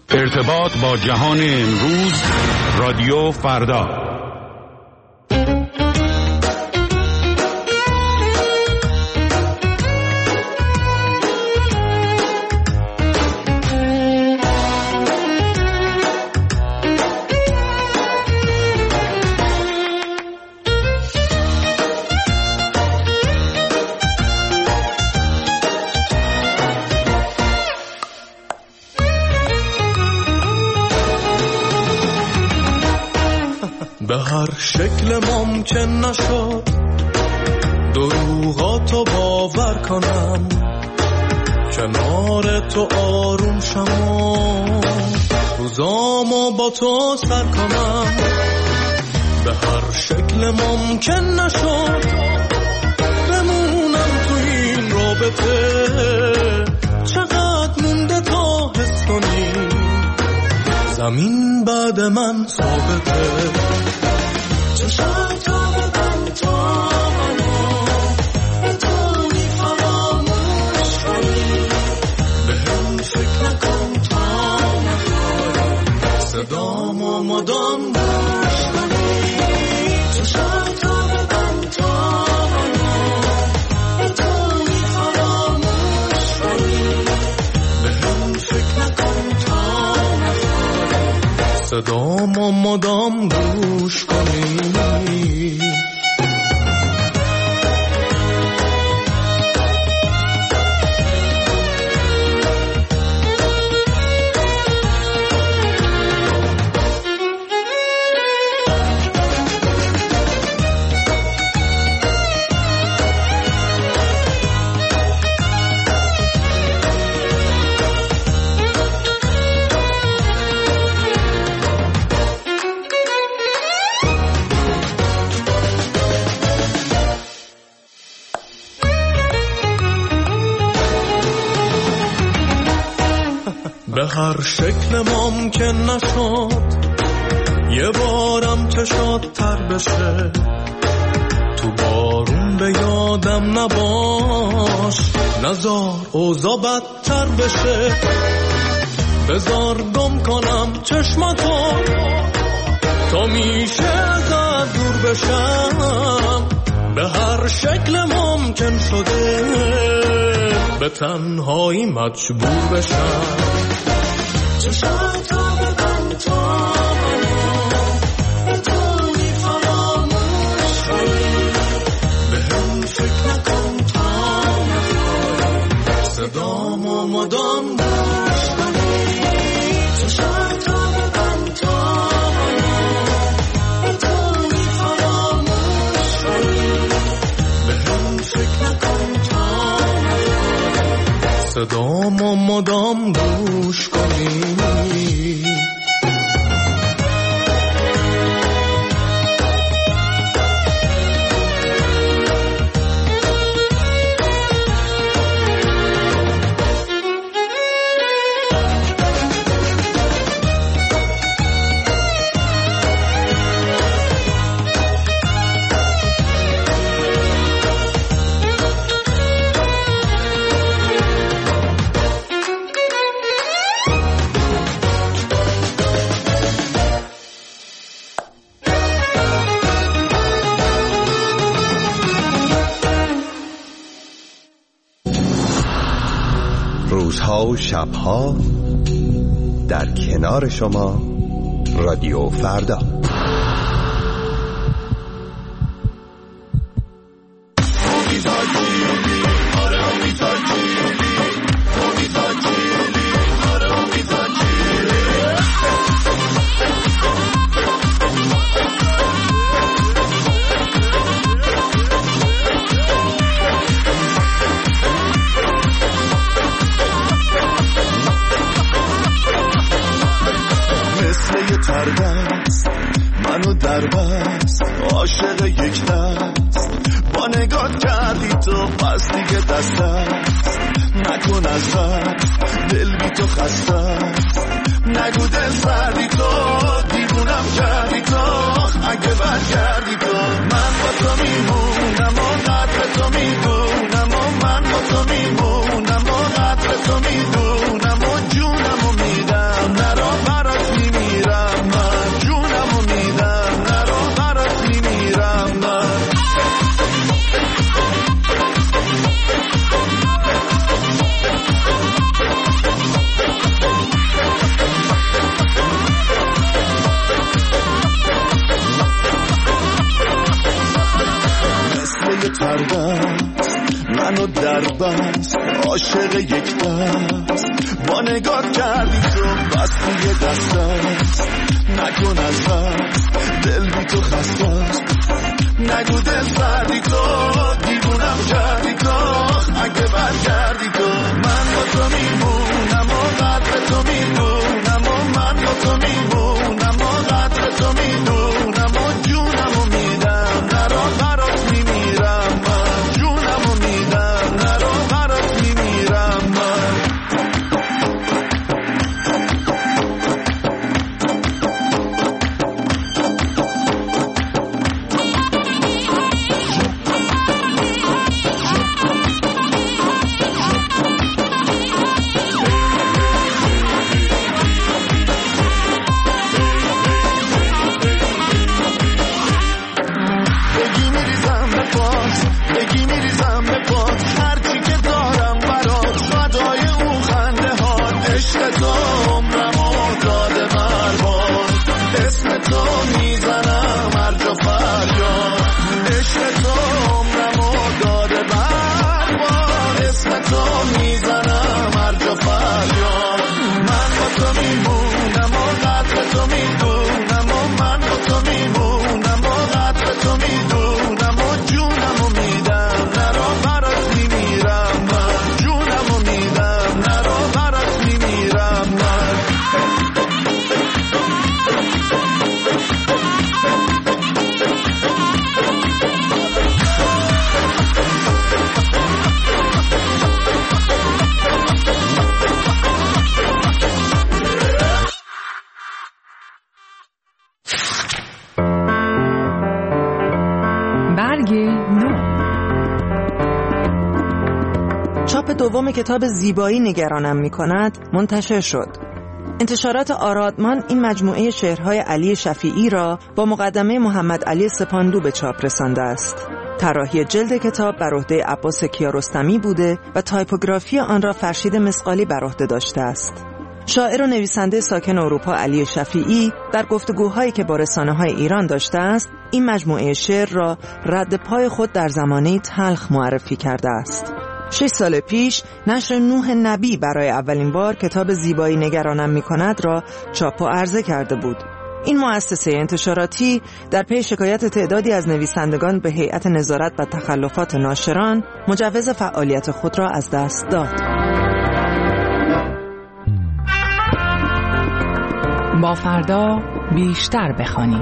ارتباط با جهان امروز، رادیو فردا. به هر شکل ممکن نشد دروغاتو باور کنم، کنار تو آروم شم و روزامو با تو سر کنم. به هر شکل ممکن نشد بمونم تو این رابطه، چقدر مونده تا حس کنی زمین بعد من ثابته. چشم تا ببند تا منو بتونی فراموش کنی، به هم فکر نکن تا نخوری صدامو مدام گوش کنی. چشم تا ببند تا منو بتونی فراموش کنی، به هم فکر نکن تا نخوری صدامو مدام گوش کنی. به هر شکل ممکن نشد یه بارم چشات تر بشه، تو بارون به یادم نباش، نزار اوضاع بدتر بشه. بذار گم کنم چشماتو تا میشه ازت دور بشم، به هر شکل ممکن شده به تنهایی مجبور بشم. چشم تا ببند تا منو بتونی فراموش کنی، به هم فکر نکن تا نخوری صدامو مدام گوش کنی. چشم تا ببند تا منو بتونی فراموش کنی، به هم فکر نکن تا نخوری صدامو مدام گوش کنی. روزها و شبها در کنار شما، رادیو فردا. منو در بست عاشق یک دست، با نگات کردی تو پس دیگه دست است، نکن از من دل بی تو خسته، نگو دل سردی تو دیوونم کردی تو، اگه برگردی تو من با تو میمونم و قدر تو میدونم و من با تو میمونم و قدر تو میدونم و جونم و میدم نرو دربست عاشق یک دست با نگاه کردی تو بستی یه دست است نکن از دست دل بی تو خسته است نگو دل سردی تو دیوونم کردی تو اگه برگردی تو من با تو میمونم و قدر تو میدونم و من با تو میمونم و قدر تو میدونم و جونم و میدم نرا برات میمیرم من جونم و میدم نرا برات میمیرم من چاپ دوم کتاب زیبایی نگرانم می‌کند منتشر شد. انتشارات آرادمان این مجموعه شعرهای علی شفیعی را با مقدمه محمد علی سپاندو به چاپ رسانده است. طراحی جلد کتاب بر عهده عباس کیارستمی بوده و تایپوگرافی آن را فرشید مسقالی بر عهده داشته است. شاعر و نویسنده ساکن اروپا علی شفیعی در گفتگوهایی که با رسانه‌های ایران داشته است، این مجموعه شعر را رد پای خود در زمانه تلخ معرفی کرده است. 6 سال پیش نشر نوح نبی برای اولین بار کتاب زیبایی نگرانم می‌کند را چاپ و عرضه کرده بود. این مؤسسه انتشاراتی در پی شکایت تعدادی از نویسندگان به هیئت نظارت و تخلفات ناشران مجوز فعالیت خود را از دست داد. با فردا بیشتر بخوانیم.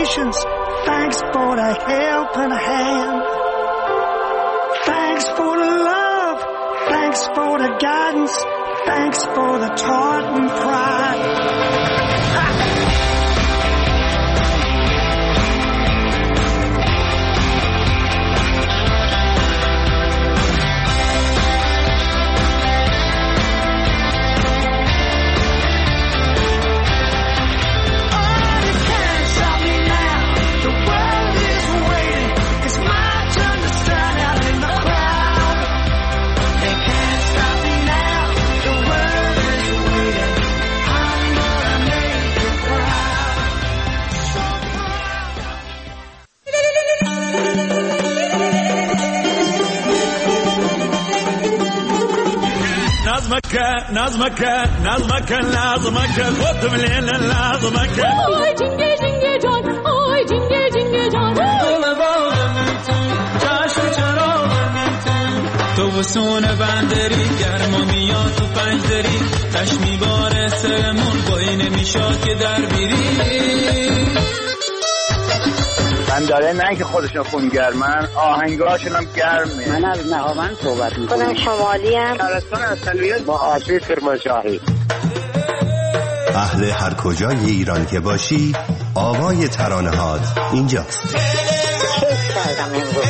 patience. Thanks for the helping hand. Thanks for the love. Thanks for the guidance. Thanks for the Tartan pride. نظمك خودم لیل نظمک آی جنگه جنگه جان آی جنگه جنگه جان دل باغ میتون چشم چراغ میتون تو وسون بندری گرما میاد تو پنجدری تش میباره سرمون بایی نمیشاد که در بیری من داره نه که خودشون خونگرمن آهنگاشون هم گرمه. من از نهاوند صحبت میکنم. خودم شمالی هم شهرستان اصلیت با آشوی کرمانشاهی. اهل هر کجای ایران که باشی آوای ترانه‌هات اینجاست. کیف کردم امروز.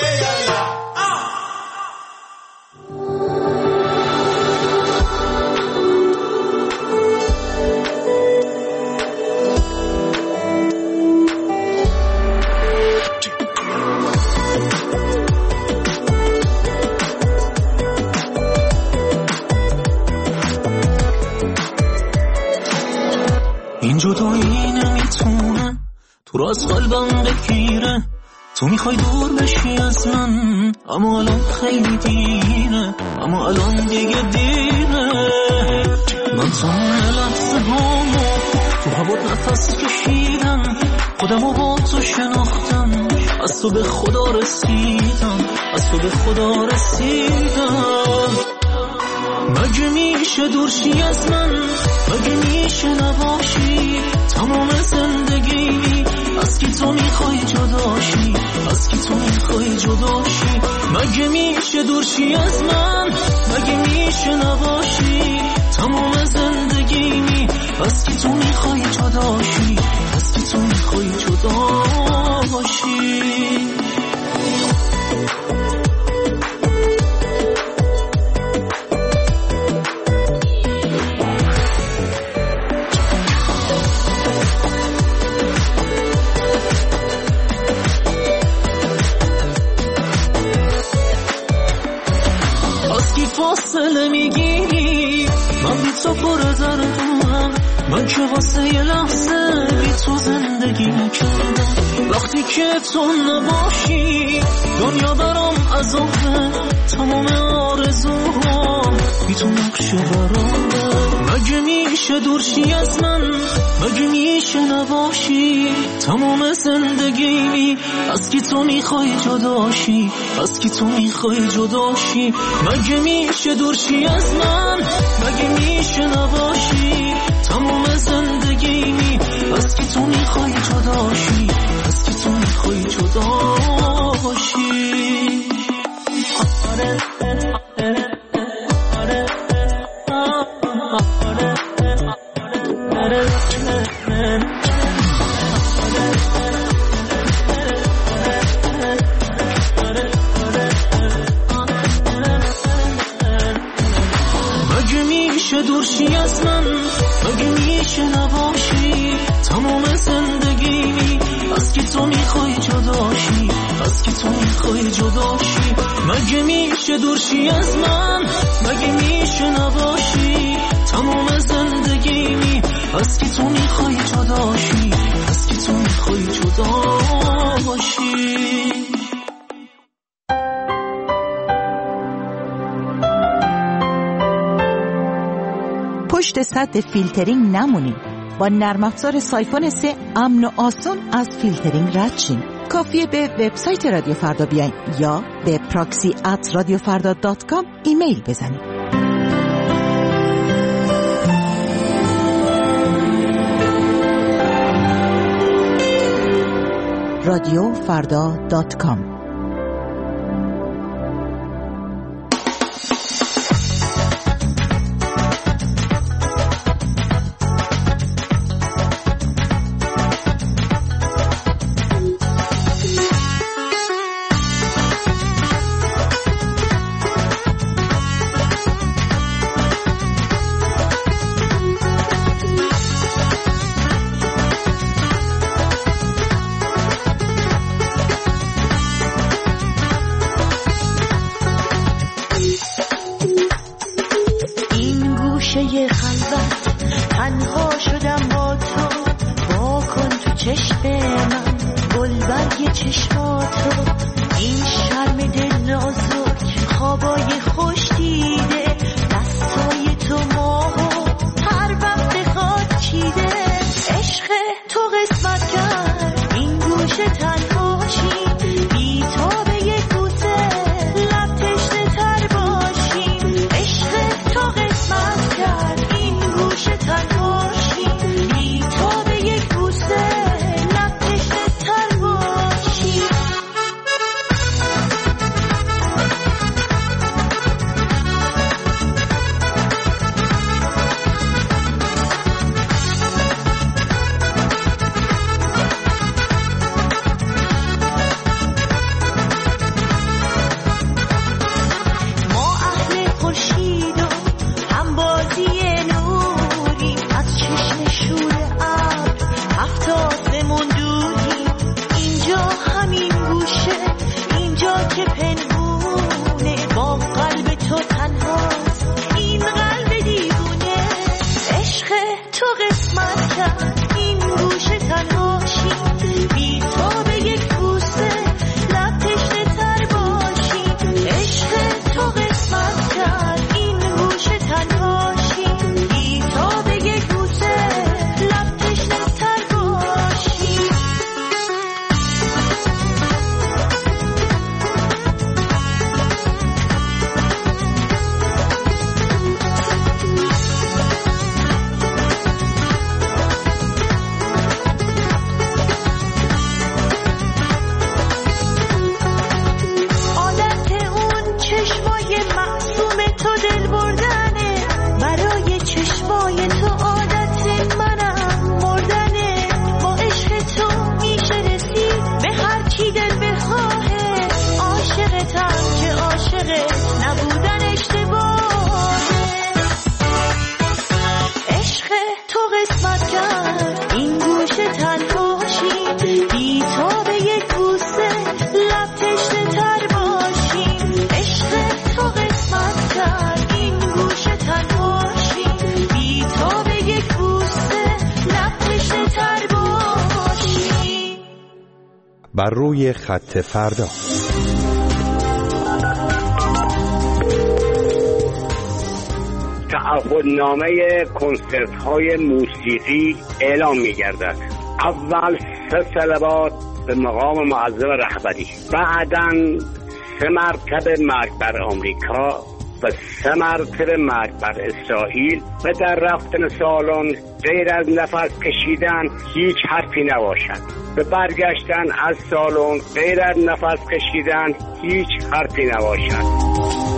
جدایی نمیتونه تو راست قلبم بگیره تو میخوای دور بشی از من اما الان خیلی دیره اما الان دیگه دیره من تمام لحظه هامو تو هوات نفس کشیدم خودمو با تو شناختم از تو به خدا رسیدم از تو به خدا رسیدم مگه میشه دورشی از من مگه میشه نباشی تمام زندگی از کی تو میخوای جداشی از کی تو میخوای جداشی مگه میشه دورشی از من مگه میشه نباشی تمام زندگی از کی تو میخوای جداشی از کی تو میخوای جداشی فاصله میگیری من بی تو پر زردم من که واسه یه لحظه بی تو زندگی نکردم وقتی که تو نباشی دنیا برام عذابه تمام آرزوها بی تو نقشه برامه مگه میشه دورشی از من مگه میشه نباشی تمام زندگی از کی تو میخوای جداشی از کی تو میخوای جداشی مگه میشه دورشی از من مگه میشه نباشی تمام زندگی از کی تو میخوای جداشی از کی تو میخوای جداشی دورشی از من مگه میشه نباشی تمام زندگی از کی تو میخوای جداشی از کی تو میخوای جداشی مگه میشه دورشی از من مگه میشه نباشی تمام زندگی از کی تو میخوای جداشی از کی تو میخوای جداشی پشت سد فیلترینگ نمونید. با نرم افزار سایفون 3 امن و آسان از فیلترینگ رد شین. کافیه به وبسایت رادیو فردا بیاین یا به proxy@radiofarda.com ایمیل بزنید. radiofrda.com. بر روی خط فردا. تعهدنامه کنسرت‌های موسیقی اعلام می‌گردد. اول 3 صلوات به مقام معظم رهبری، بعداً 3 مرتبه مرگ بر آمریکا و 3 مرتبه مرگ بر اسرائیل و در رفتن سالن غیر از نفس کشیدن هیچ حرفی نباشد. به برگشتن از سالن غیر از نفس کشیدن هیچ حرفی نباشد.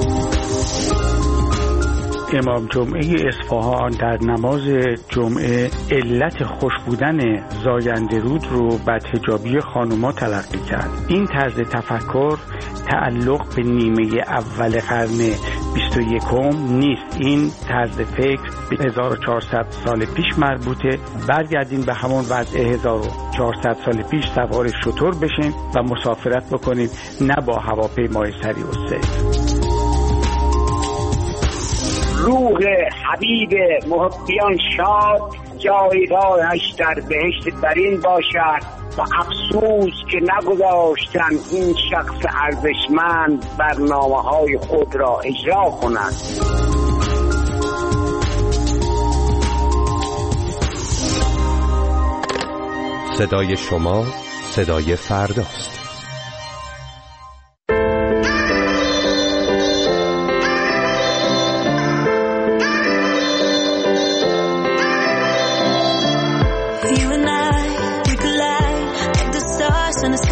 امام جمعه اصفهان در نماز جمعه علت خوش بودن زاینده رود رو بدحجابی خانوما تلقی کرد. این طرز تفکر تعلق به نیمه اول قرن 21 نیست. این طرز فکر به 1400 سال پیش مربوطه. برگردیم به همون وضع 1400 سال پیش، سوار شتر بشیم و مسافرت بکنیم، نه با هواپیمای سریع و سیف. روح حبیب محبیان شاد، جایگاهش در بهشت برین باشد و افسوس که نگذاشتند این شخص ارزشمند برنامه‌های خود را اجرا کند. صدای شما صدای فرداست. On the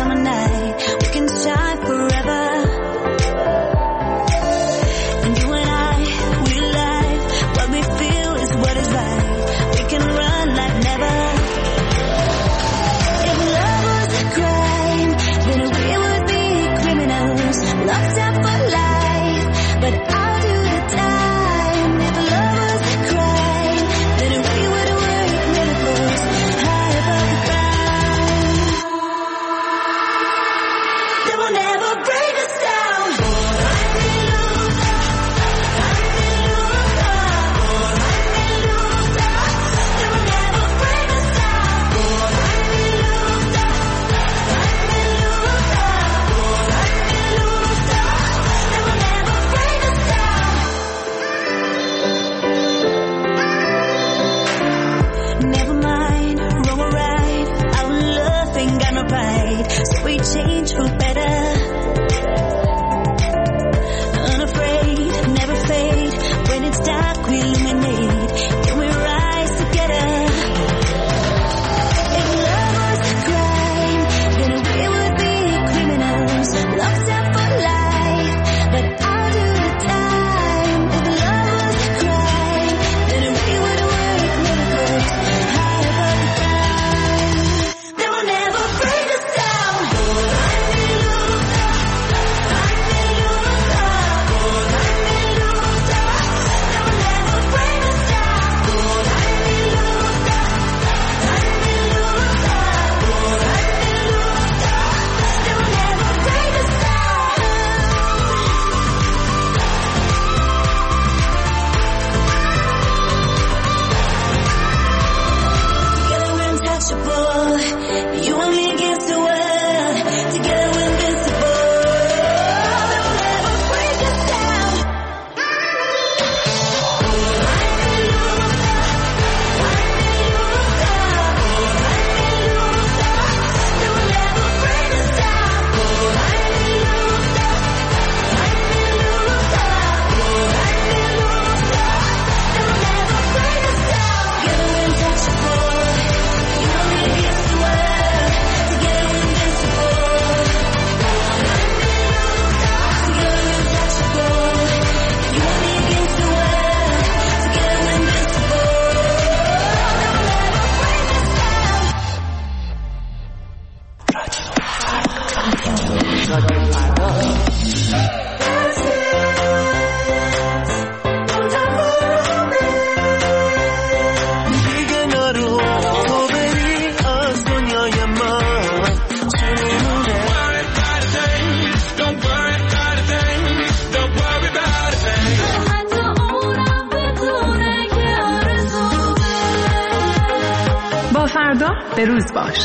فردا به روز باش.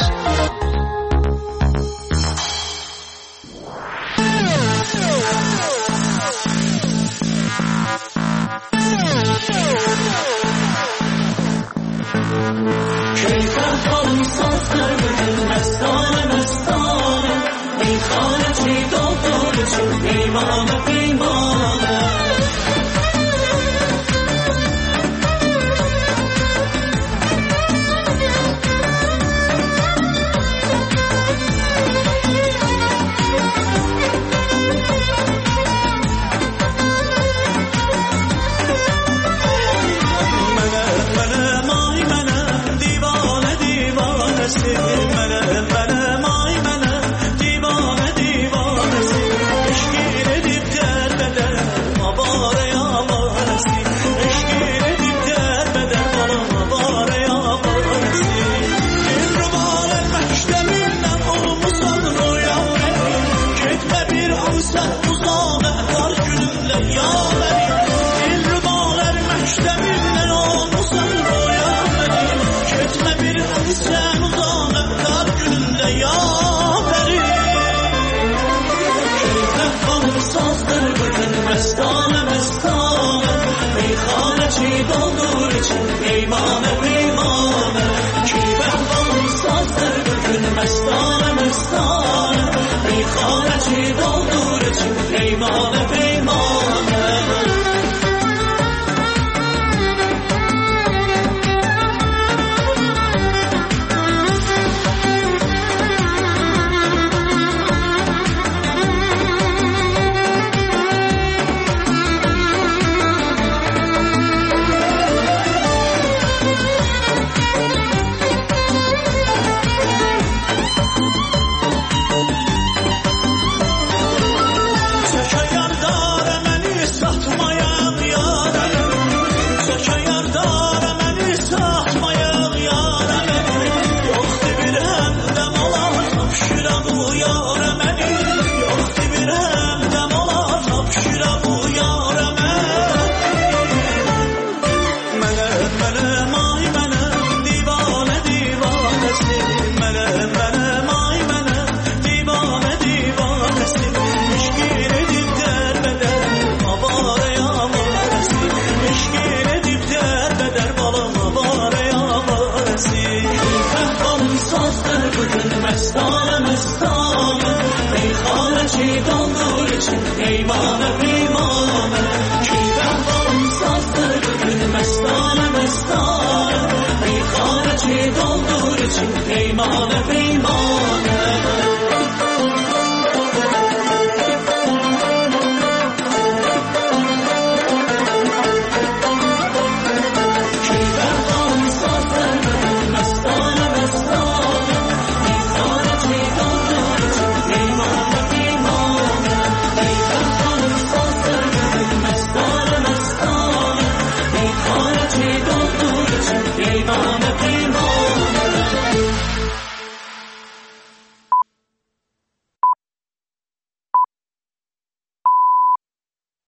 مستانه میخانه چی دنبال چی ایمان